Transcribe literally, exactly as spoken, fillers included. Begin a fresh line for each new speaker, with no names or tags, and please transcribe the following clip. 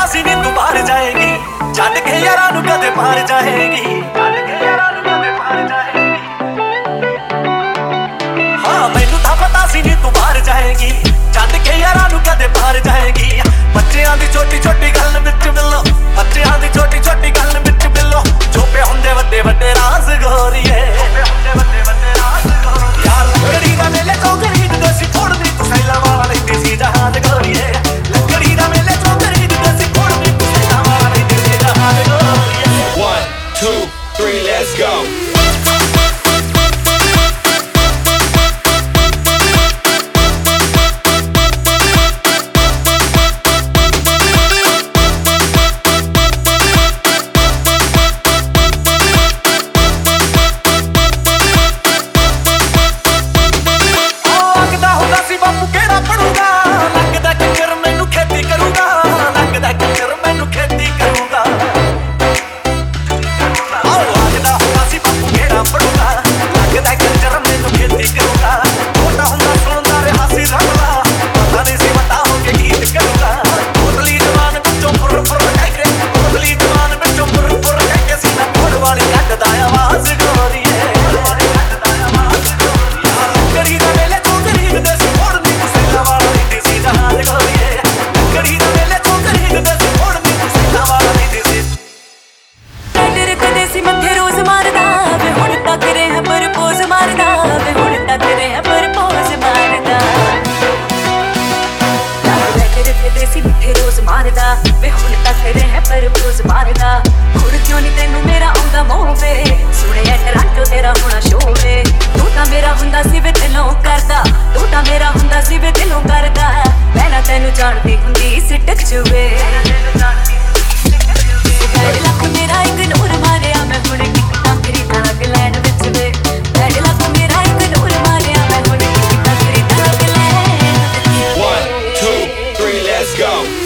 पता सी नी तू बाहर जाएगी, छड्ड के यारां नूं कदे पार जाएगी, छड्ड के यारां नूं कदे पार जाएगी। हाँ मैनूं तां पता सी नी तू बाहर जाएगी, छड्ड के यारां नूं कदे पार जाएगी। बच्चियां दी छोटी छोटी गल विच मिलो, बच्चियां दी छोटी छोटी गल विच मिलो, छुपे हुंदे वड्डे वड्डे राज गोरीए, छुपे हुंदे वड्डे वड्डे राज गोरीए। यार लकड़ी दा मेले चों खरीददे सी फोड़दी तू सैलां वाला लैंदी सी जहाज गोरीए, लकड़ी दा मेले चों खरीददे सी फोड़दी तू सैलां वाला लैंदी सी जहाज गोरीए।
One, two, three, let's go.
जाणदी हुंदी सी टक जुवे ढाई लख मेरा इग्नोर मारिया मैं हुण कितना खरीदा इंग्लैंड विच वे ढाई लख मेरा इग्नोर मारिया मैं हुण कितना खरीदा England.
One, two, three, let's go.